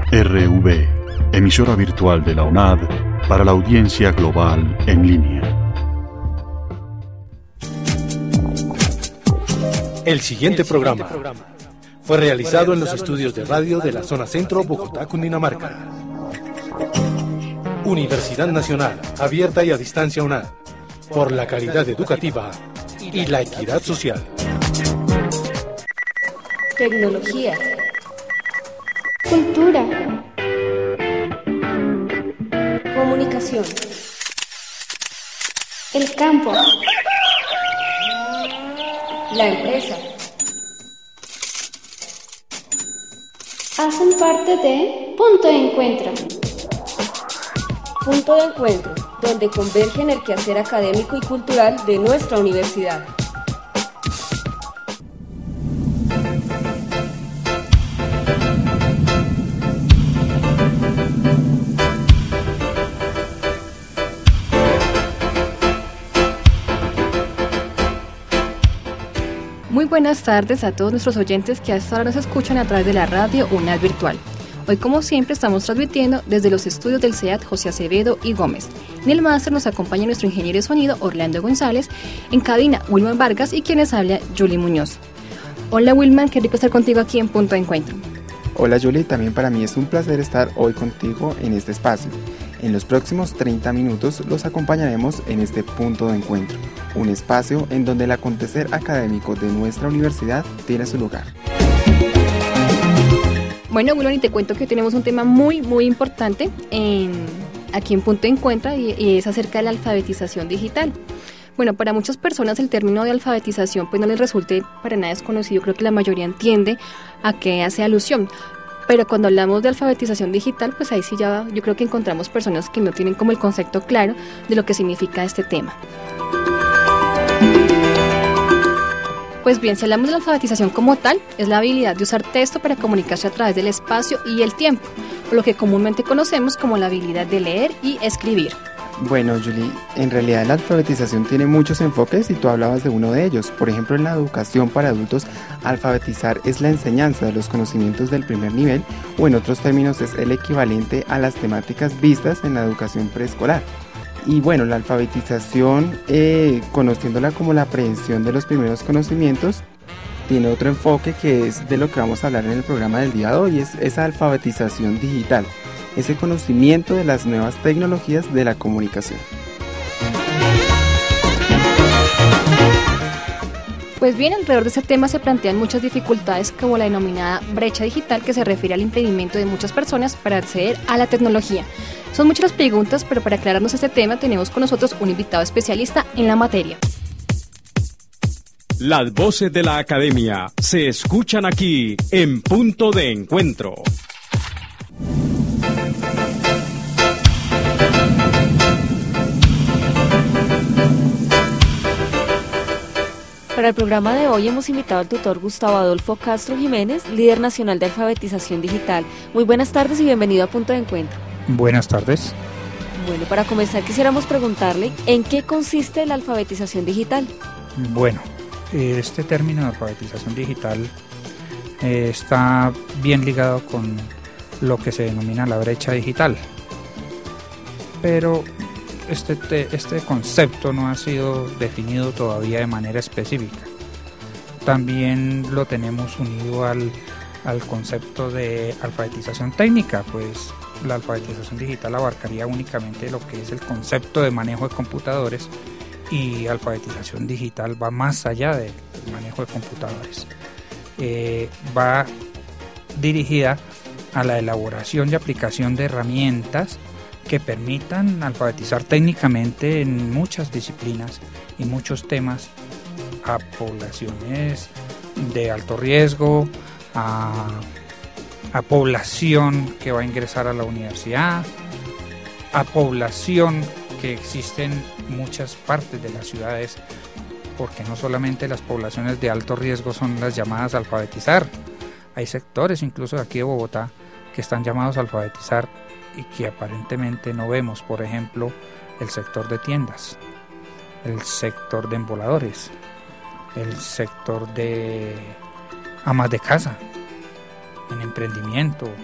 RV, emisora virtual de la UNAD para la audiencia global en línea. El siguiente programa fue realizado en los estudios de radio de la zona centro, Bogotá, Cundinamarca. Universidad Nacional, abierta y a distancia UNAD, por la calidad educativa y la equidad social. Tecnología. Cultura. Comunicación. El campo. La empresa. Hacen parte de Punto de Encuentro. Punto de Encuentro, donde convergen el quehacer académico y cultural de nuestra universidad. Muy buenas tardes a todos nuestros oyentes que hasta ahora nos escuchan a través de la radio UNAD Virtual. Hoy, como siempre, estamos transmitiendo desde los estudios del CEAT José Acevedo y Gómez. En el máster nos acompaña nuestro ingeniero de sonido Orlando González, en cabina Wilman Vargas y quienes habla Julie Muñoz. Hola Wilman, qué rico estar contigo aquí en Punto de Encuentro. Hola Julie, también para mí es un placer estar hoy contigo en este espacio. En los próximos 30 minutos los acompañaremos en este Punto de Encuentro, un espacio en donde el acontecer académico de nuestra universidad tiene su lugar. Bueno, Wilman, y te cuento que tenemos un tema muy importante aquí en Punto de Encuentro y es acerca de la alfabetización digital. Bueno, para muchas personas el término de alfabetización pues no les resulte para nada desconocido. Creo que la mayoría entiende a qué hace alusión. Pero cuando hablamos de alfabetización digital, pues ahí sí ya yo creo que encontramos personas que no tienen como el concepto claro de lo que significa este tema. Pues bien, si hablamos de la alfabetización como tal, es la habilidad de usar texto para comunicarse a través del espacio y el tiempo, o lo que comúnmente conocemos como la habilidad de leer y escribir. Bueno, Julie, en realidad la alfabetización tiene muchos enfoques y tú hablabas de uno de ellos. Por ejemplo, en la educación para adultos, alfabetizar es la enseñanza de los conocimientos del primer nivel, o en otros términos es el equivalente a las temáticas vistas en la educación preescolar. Y bueno, la alfabetización, conociéndola como la aprehensión de los primeros conocimientos, tiene otro enfoque que es de lo que vamos a hablar en el programa del día de hoy, es esa alfabetización digital, ese conocimiento de las nuevas tecnologías de la comunicación. Pues bien, alrededor de ese tema se plantean muchas dificultades como la denominada brecha digital, que se refiere al impedimento de muchas personas para acceder a la tecnología. Son muchas las preguntas, pero para aclararnos este tema tenemos con nosotros un invitado especialista en la materia. Las voces de la academia se escuchan aquí en Punto de Encuentro. Para el programa de hoy hemos invitado al tutor Gustavo Adolfo Castro Jiménez, líder nacional de alfabetización digital. Muy buenas tardes y bienvenido a Punto de Encuentro. Buenas tardes. Bueno, para comenzar quisiéramos preguntarle, ¿en qué consiste la alfabetización digital? Bueno, este término de alfabetización digital está bien ligado con lo que se denomina la brecha digital. Pero este concepto no ha sido definido todavía de manera específica. También lo tenemos unido al concepto de alfabetización técnica, pues la alfabetización digital abarcaría únicamente lo que es el concepto de manejo de computadores, y alfabetización digital va más allá del manejo de computadores. Va dirigida a la elaboración y aplicación de herramientas que permitan alfabetizar técnicamente en muchas disciplinas y muchos temas a poblaciones de alto riesgo, a población que va a ingresar a la universidad, a población que existe en muchas partes de las ciudades, porque no solamente las poblaciones de alto riesgo son las llamadas a alfabetizar, hay sectores incluso de aquí de Bogotá que están llamados a alfabetizar y que aparentemente no vemos. Por ejemplo, el sector de tiendas, el sector de emboladores, el sector de amas de casa, en emprendimiento,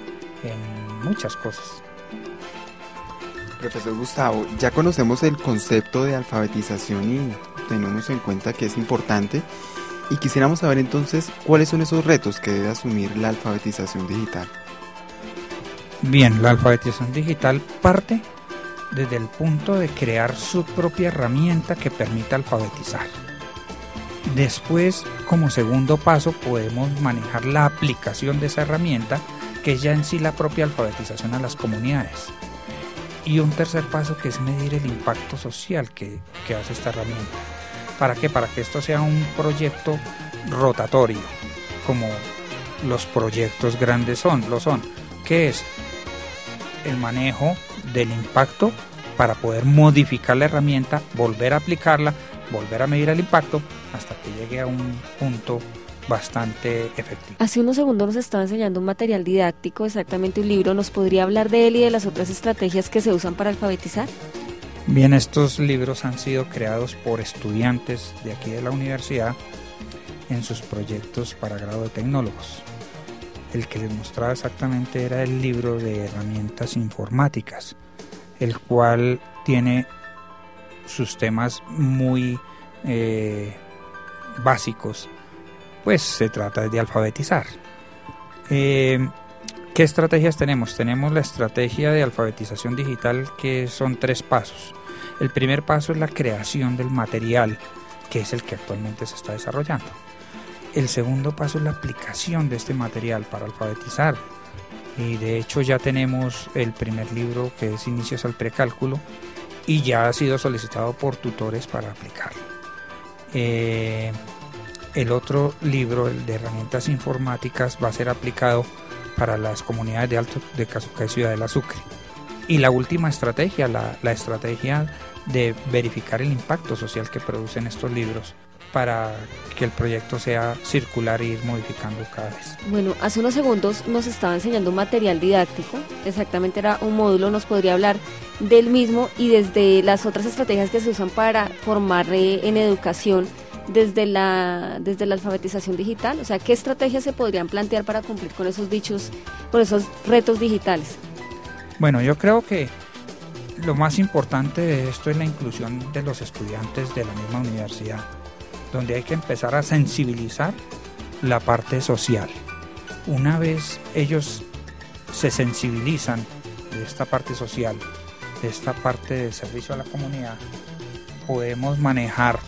en muchas cosas. Profesor Gustavo, ya conocemos el concepto de alfabetización y tenemos en cuenta que es importante, y quisiéramos saber entonces cuáles son esos retos que debe asumir la alfabetización digital. Bien, la alfabetización digital parte desde el punto de crear su propia herramienta que permita alfabetizar. Después, como segundo paso, podemos manejar la aplicación de esa herramienta, que es ya en sí la propia alfabetización a las comunidades. Y un tercer paso, que es medir el impacto social que hace esta herramienta. ¿Para qué? Para que esto sea un proyecto rotatorio, como los proyectos grandes lo son, que es el manejo del impacto para poder modificar la herramienta, volver a aplicarla, volver a medir el impacto hasta que llegue a un punto bastante efectivo. Hace unos segundos nos estaba enseñando un material didáctico, exactamente un libro. ¿Nos podría hablar de él y de las otras estrategias que se usan para alfabetizar? Bien, estos libros han sido creados por estudiantes de aquí de la universidad en sus proyectos para grado de tecnólogos. El que les mostraba exactamente era el libro de herramientas informáticas, el cual tiene sus temas muy básicos, pues se trata de alfabetizar. ¿Qué estrategias tenemos? Tenemos la estrategia de alfabetización digital, que son 3 pasos. El primer paso es la creación del material, que es el que actualmente se está desarrollando. El segundo paso es la aplicación de este material para alfabetizar, y de hecho ya tenemos el primer libro, que es Inicios al Precálculo, y ya ha sido solicitado por tutores para aplicarlo. El otro libro, el de herramientas informáticas, va a ser aplicado para las comunidades de Altos de Casucá y Ciudad de la Sucre. Y la última estrategia, la estrategia de verificar el impacto social que producen estos libros, para que el proyecto sea circular e ir modificando cada vez. Bueno, hace unos segundos nos estaba enseñando un material didáctico, exactamente era un módulo. ¿Nos podría hablar del mismo y desde las otras estrategias que se usan para formar en educación desde la alfabetización digital? O sea, ¿qué estrategias se podrían plantear para cumplir con esos con esos retos digitales? Bueno, yo creo que lo más importante de esto es la inclusión de los estudiantes de la misma universidad, donde hay que empezar a sensibilizar la parte social. Una vez ellos se sensibilizan de esta parte social, de esta parte de servicio a la comunidad, podemos manejar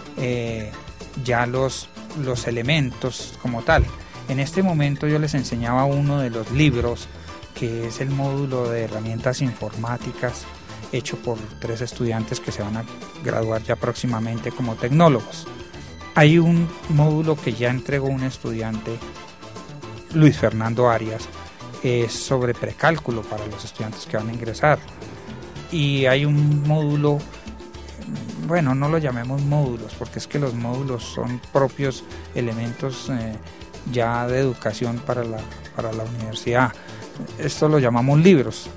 ya los elementos como tal. En este momento yo les enseñaba uno de los libros, que es el módulo de herramientas informáticas, hecho por 3 estudiantes que se van a graduar ya próximamente como tecnólogos. Hay un módulo que ya entregó un estudiante, Luis Fernando Arias, es sobre precálculo para los estudiantes que van a ingresar. Y hay un módulo, bueno, no lo llamemos módulos, porque es que los módulos son propios elementos ya de educación para la universidad. Esto lo llamamos libros.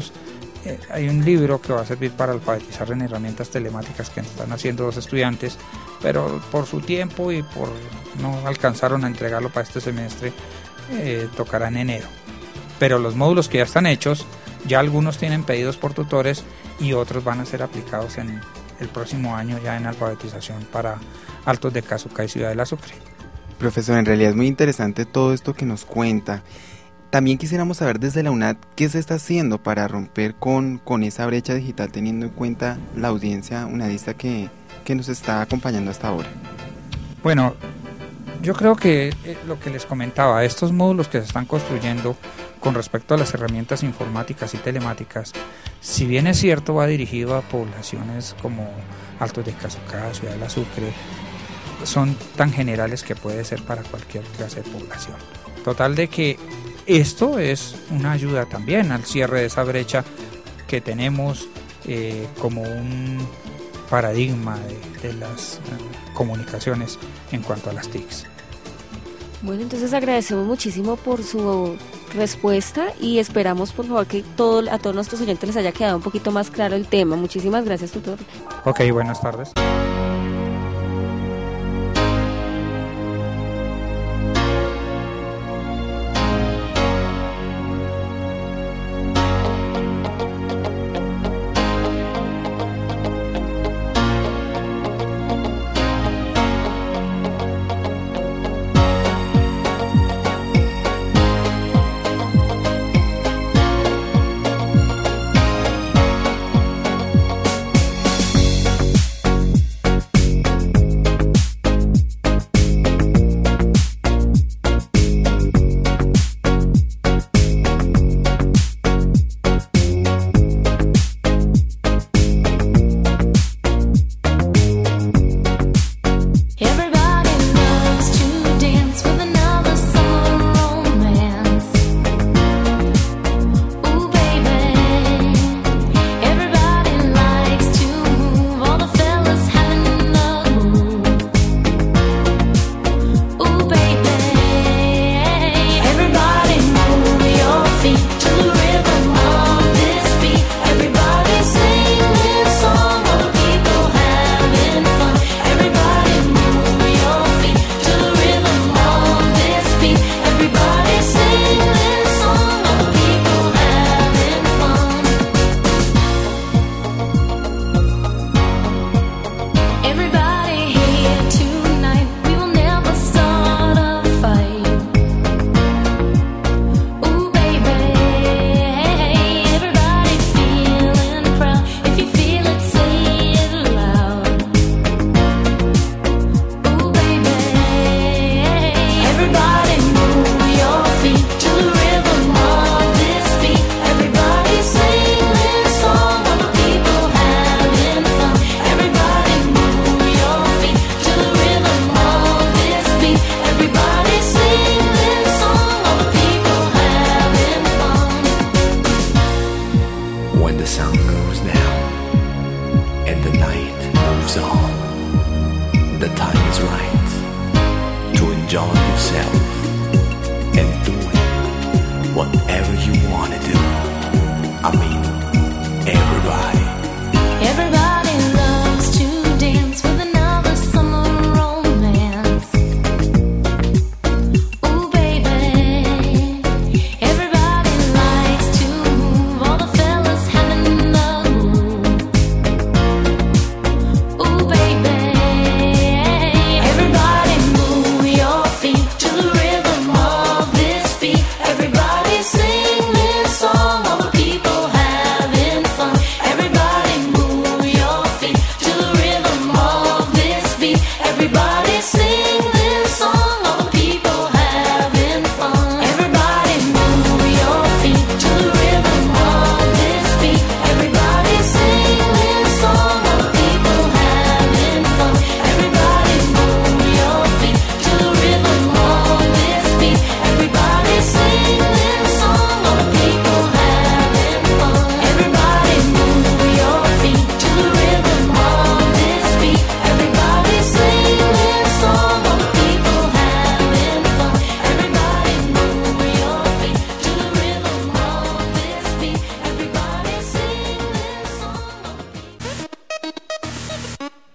Hay un libro que va a servir para alfabetizar en herramientas telemáticas que están haciendo 2 estudiantes, pero por su tiempo y por no alcanzaron a entregarlo para este semestre, tocará en enero. Pero los módulos que ya están hechos, ya algunos tienen pedidos por tutores y otros van a ser aplicados en el próximo año ya en alfabetización para Altos de Casucá y Ciudad de la Sucre. Profesor, en realidad es muy interesante todo esto que nos cuenta. También quisiéramos saber desde la UNAD qué se está haciendo para romper con esa brecha digital, teniendo en cuenta la audiencia unadista que nos está acompañando hasta ahora. Bueno, yo creo que lo que les comentaba, estos módulos que se están construyendo con respecto a las herramientas informáticas y telemáticas, si bien es cierto va dirigido a poblaciones como Altos de Casucá, Ciudad de la Sucre, son tan generales que puede ser para cualquier clase de población. Total de que esto es una ayuda también al cierre de esa brecha que tenemos como un paradigma de las comunicaciones en cuanto a las TICs. Bueno, entonces agradecemos muchísimo por su respuesta y esperamos por favor que a todos nuestros oyentes les haya quedado un poquito más claro el tema. Muchísimas gracias, tutor. Ok, buenas tardes.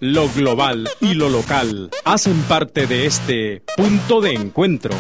Lo global y lo local hacen parte de este punto de encuentro.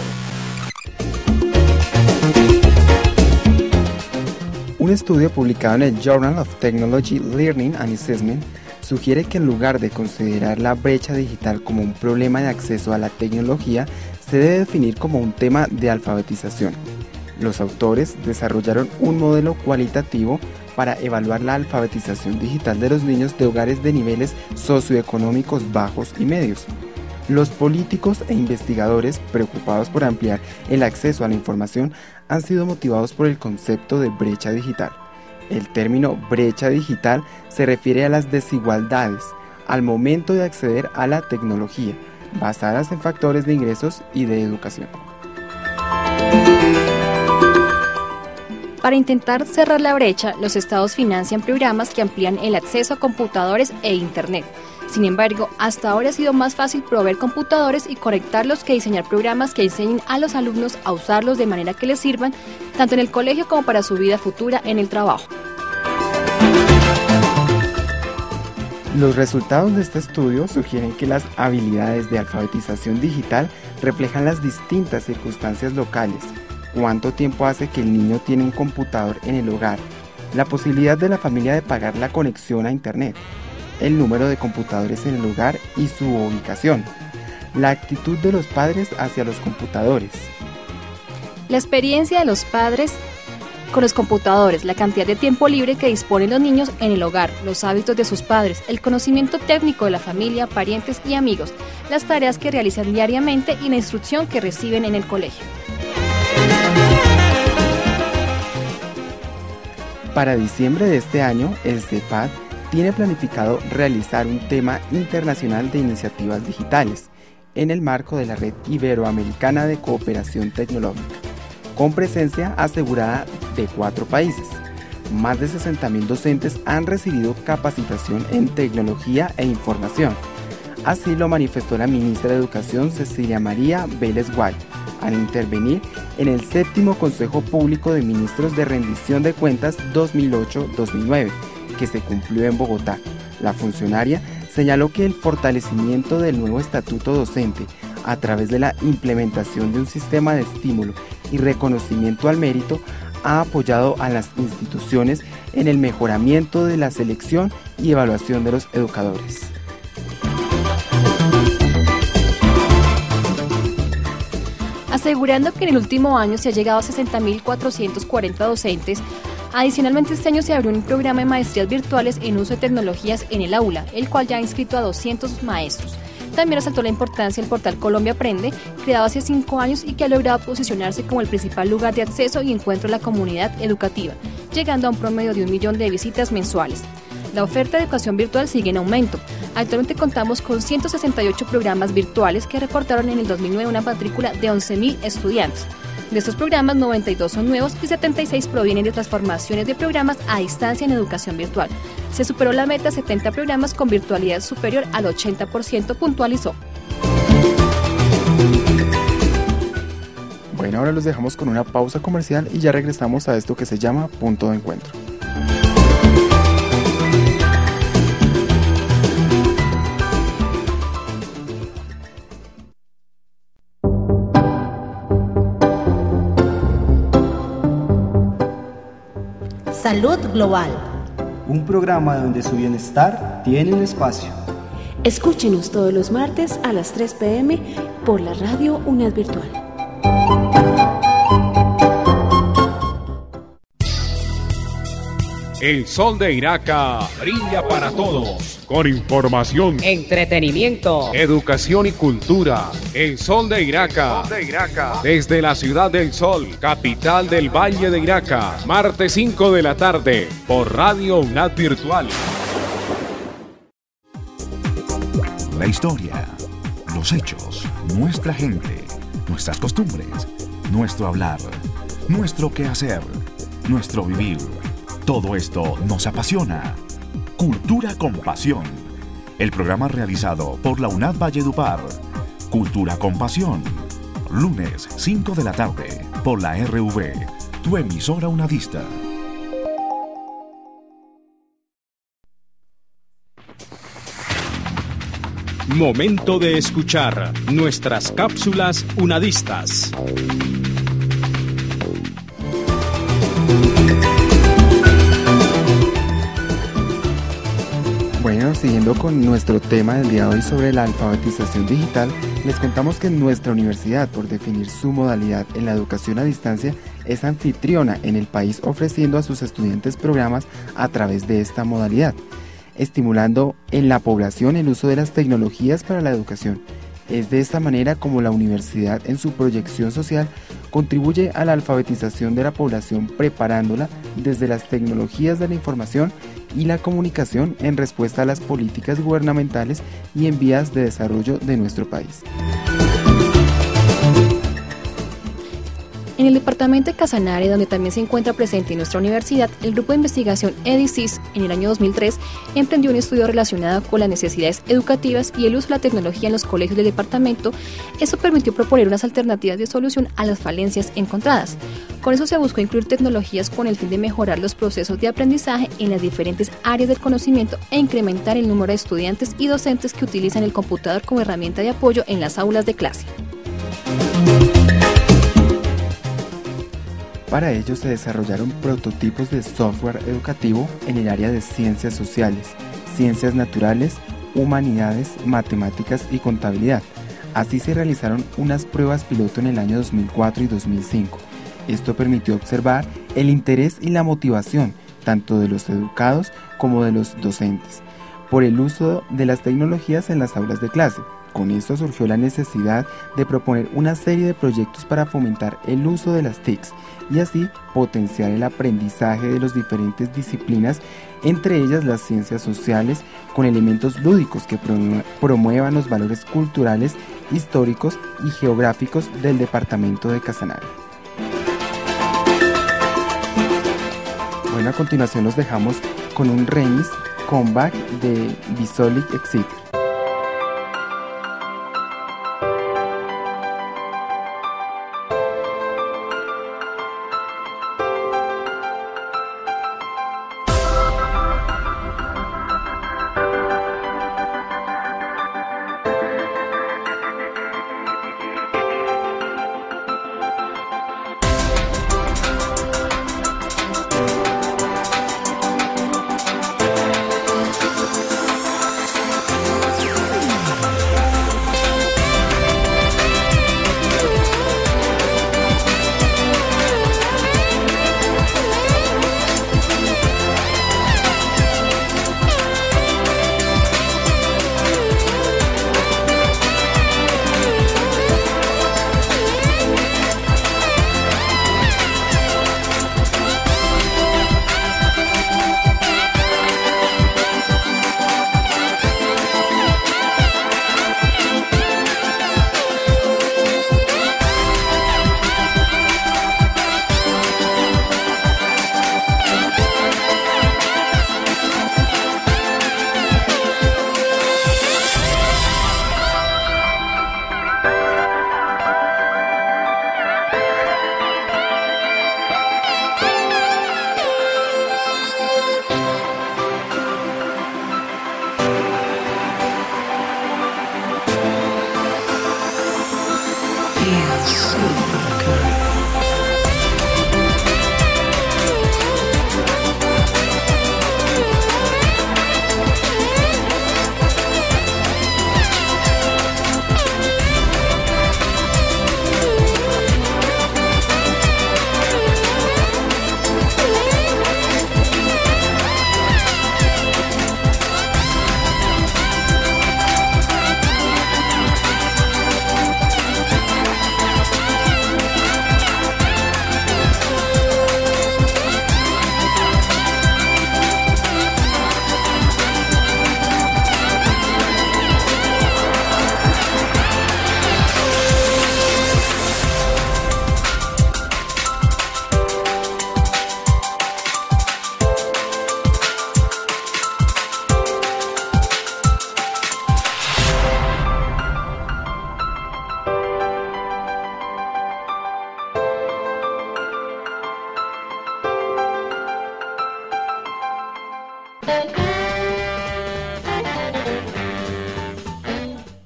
Un estudio publicado en el Journal of Technology Learning and Assessment sugiere que en lugar de considerar la brecha digital como un problema de acceso a la tecnología, se debe definir como un tema de alfabetización. Los autores desarrollaron un modelo cualitativo para evaluar la alfabetización digital de los niños de hogares de niveles socioeconómicos bajos y medios. Los políticos e investigadores preocupados por ampliar el acceso a la información han sido motivados por el concepto de brecha digital. El término brecha digital se refiere a las desigualdades al momento de acceder a la tecnología, basadas en factores de ingresos y de educación. Para intentar cerrar la brecha, los estados financian programas que amplían el acceso a computadores e Internet. Sin embargo, hasta ahora ha sido más fácil proveer computadores y conectarlos que diseñar programas que enseñen a los alumnos a usarlos de manera que les sirvan tanto en el colegio como para su vida futura en el trabajo. Los resultados de este estudio sugieren que las habilidades de alfabetización digital reflejan las distintas circunstancias locales, cuánto tiempo hace que el niño tiene un computador en el hogar, la posibilidad de la familia de pagar la conexión a Internet, el número de computadores en el hogar y su ubicación, la actitud de los padres hacia los computadores, la experiencia de los padres con los computadores, la cantidad de tiempo libre que disponen los niños en el hogar, los hábitos de sus padres, el conocimiento técnico de la familia, parientes y amigos, las tareas que realizan diariamente y la instrucción que reciben en el colegio. Para diciembre de este año, el CEPAD tiene planificado realizar un tema internacional de iniciativas digitales en el marco de la Red Iberoamericana de Cooperación Tecnológica, con presencia asegurada de 4 países. Más de 60.000 docentes han recibido capacitación en tecnología e información. Así lo manifestó la ministra de Educación Cecilia María Vélez Guay, al intervenir en el 7º Consejo Público de Ministros de Rendición de Cuentas 2008-2009, que se cumplió en Bogotá. La funcionaria señaló que el fortalecimiento del nuevo estatuto docente a través de la implementación de un sistema de estímulo y reconocimiento al mérito ha apoyado a las instituciones en el mejoramiento de la selección y evaluación de los educadores. Asegurando que en el último año se ha llegado a 60.440 docentes. Adicionalmente, este año se abrió un programa de maestrías virtuales en uso de tecnologías en el aula, el cual ya ha inscrito a 200 maestros. También resaltó la importancia del portal Colombia Aprende, creado hace 5 años y que ha logrado posicionarse como el principal lugar de acceso y encuentro de la comunidad educativa, llegando a un promedio de 1 millón de visitas mensuales. La oferta de educación virtual sigue en aumento. Actualmente contamos con 168 programas virtuales que reportaron en el 2009 una matrícula de 11.000 estudiantes. De estos programas, 92 son nuevos y 76 provienen de transformaciones de programas a distancia en educación virtual. Se superó la meta, 70 programas con virtualidad superior al 80%, puntualizó. Bueno, ahora los dejamos con una pausa comercial y ya regresamos a esto que se llama Punto de Encuentro. Salud Global. Un programa donde su bienestar tiene un espacio. Escúchenos todos los martes a las 3 p.m. por la radio UNED Virtual. El sol de Iraca brilla para todos. Con información, entretenimiento, educación y cultura. El sol de Iraca. Desde la ciudad del sol, capital del Valle de Iraca. Martes 5 de la tarde por Radio UNAD Virtual. La historia, los hechos, nuestra gente, nuestras costumbres, nuestro hablar, nuestro quehacer, nuestro vivir. Todo esto nos apasiona. Cultura con Pasión. El programa realizado por la UNAD Valledupar. Cultura con Pasión. Lunes, 5 de la tarde, por la RV, tu emisora unadista. Momento de escuchar nuestras cápsulas unadistas. Bueno, siguiendo con nuestro tema del día de hoy sobre la alfabetización digital, les contamos que nuestra universidad, por definir su modalidad en la educación a distancia, es anfitriona en el país ofreciendo a sus estudiantes programas a través de esta modalidad, estimulando en la población el uso de las tecnologías para la educación. Es de esta manera como la universidad en su proyección social contribuye a la alfabetización de la población, preparándola desde las tecnologías de la información y la comunicación en respuesta a las políticas gubernamentales y en vías de desarrollo de nuestro país. En el departamento de Casanare, donde también se encuentra presente nuestra universidad, el grupo de investigación EDICIS en el año 2003 emprendió un estudio relacionado con las necesidades educativas y el uso de la tecnología en los colegios del departamento. Eso permitió proponer unas alternativas de solución a las falencias encontradas. Con eso se buscó incluir tecnologías con el fin de mejorar los procesos de aprendizaje en las diferentes áreas del conocimiento e incrementar el número de estudiantes y docentes que utilizan el computador como herramienta de apoyo en las aulas de clase. Para ello se desarrollaron prototipos de software educativo en el área de ciencias sociales, ciencias naturales, humanidades, matemáticas y contabilidad. Así se realizaron unas pruebas piloto en el año 2004 y 2005. Esto permitió observar el interés y la motivación tanto de los educados como de los docentes por el uso de las tecnologías en las aulas de clase. Con esto surgió la necesidad de proponer una serie de proyectos para fomentar el uso de las TICs y así potenciar el aprendizaje de las diferentes disciplinas, entre ellas las ciencias sociales, con elementos lúdicos que promuevan los valores culturales, históricos y geográficos del departamento de Casanare. Bueno, a continuación los dejamos con un remix comeback de Bisolic Exit.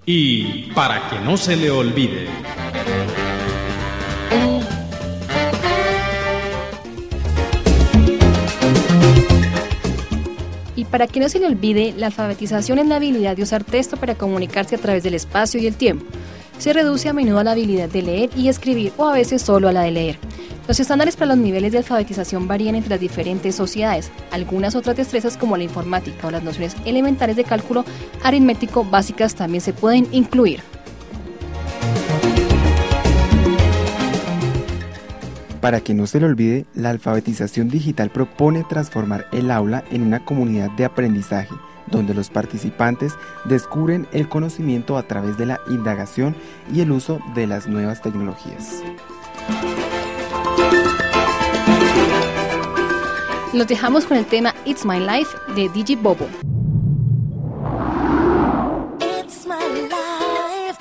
Y para que no se le olvide. Y para que no se le olvide, la alfabetización es la habilidad de usar texto para comunicarse a través del espacio y el tiempo. Se reduce a menudo a la habilidad de leer y escribir, o a veces solo a la de leer. Los estándares para los niveles de alfabetización varían entre las diferentes sociedades. Algunas otras destrezas como la informática o las nociones elementales de cálculo aritmético básicas también se pueden incluir. Para que no se le olvide, la alfabetización digital propone transformar el aula en una comunidad de aprendizaje, donde los participantes descubren el conocimiento a través de la indagación y el uso de las nuevas tecnologías. Los dejamos con el tema It's My Life de DJ Bobo. It's my life.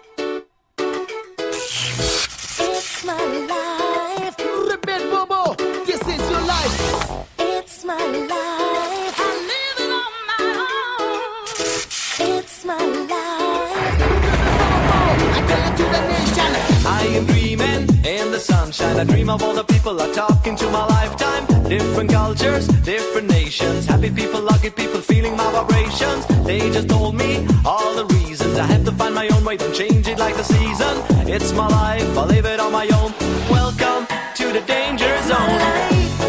It's my life. Repeat, Bobo. This is your life. It's my life. I live it on my own. It's my life. Bobo, I tell it to the nation. I am dreaming in the sunshine. I dream of all the people I talk into my lifetime. Different cultures, different nations. Happy people, lucky people, feeling my vibrations. They just told me all the reasons. I have to find my own way, don't change it like the season. It's my life, I live it on my own. Welcome to the danger zone.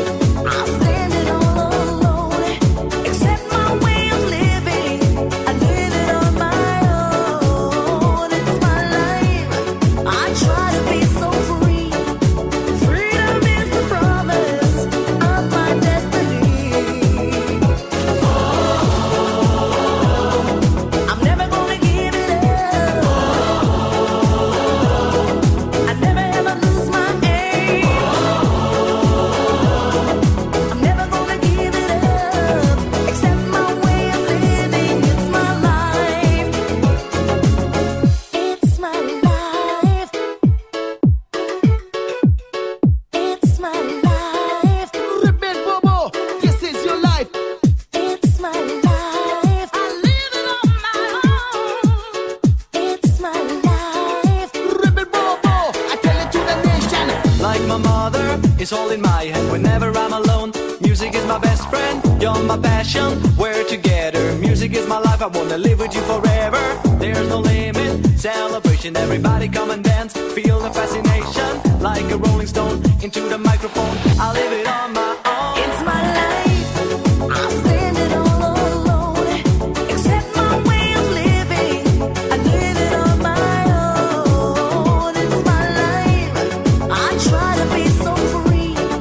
It's all in my head whenever I'm alone. Music is my best friend, you're my passion. We're together, music is my life. I wanna live with you forever. There's no limit, celebration. Everybody come and dance, feel the fascination. Like a rolling stone into the microphone. I live it on my own. It's my life, I'll stand it all alone. Accept my way of living, I live it on my own. It's my life, I try to be so free.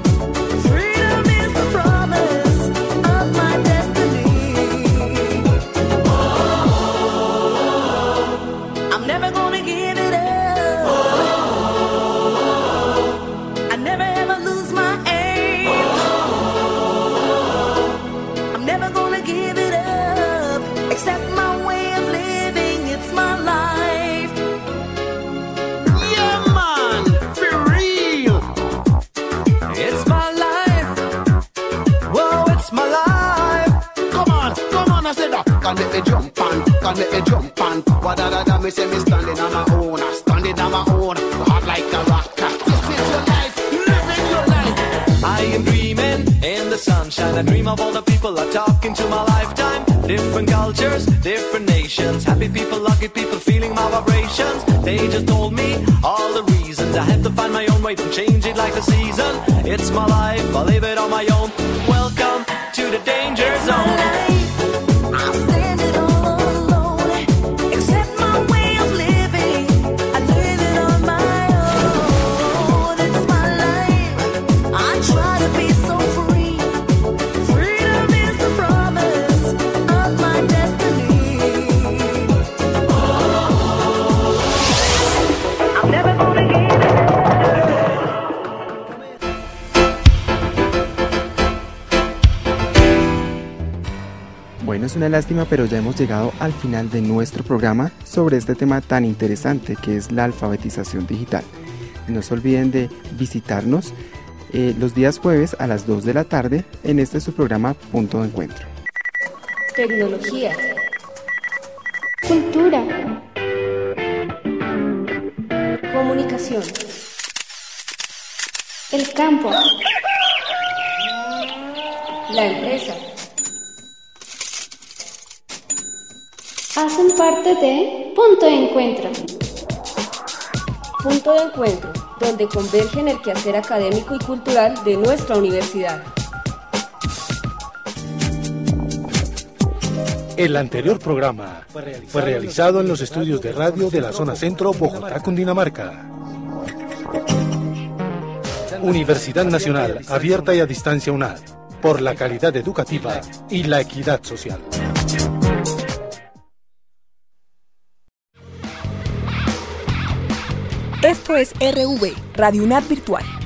Can let me jump on. What da me say me standing on my own. Standing on my own, hot like a rock. This is your life, living your life. I am dreaming in the sunshine. I dream of all the people I talk into my lifetime. Different cultures, different nations. Happy people, lucky people, feeling my vibrations. They just told me all the reasons. I have to find my own way, don't change it like the season. It's my life, I live it on my own. Welcome to the danger zone. I'll stand it all alone. Accept my way of living. I live it on my own. It's my life. I try to be so free. Freedom is the promise of my destiny. I'm never gonna give it up. Bueno, es una lástima, pero ya hemos llegado al final de nuestro programa sobre este tema tan interesante que es la alfabetización digital. No se olviden de visitarnos los días jueves a las 2 de la tarde en este su programa Punto de Encuentro. Tecnología, cultura, comunicación, el campo, la empresa, hacen parte de Punto de Encuentro. Punto de Encuentro, donde convergen el quehacer académico y cultural de nuestra universidad. El anterior programa fue realizado en los estudios de radio de la zona centro, Bogotá, Cundinamarca. Universidad Nacional, abierta y a distancia UNAD, por la calidad educativa y la equidad social. Esto es RV, Radio UNAD Virtual.